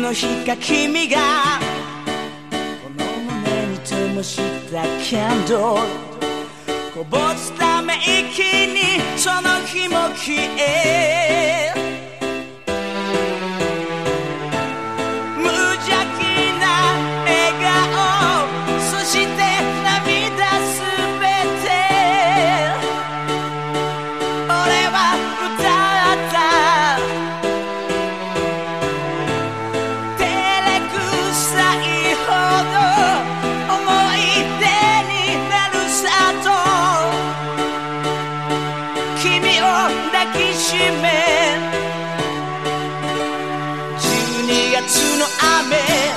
の日か君がこの胸に灯したキャンドルこぼすため息にその日も消え無邪気な笑顔そして涙すべて俺は歌った照れくさいほど思い出になるさと君を抱きしめ12月の雨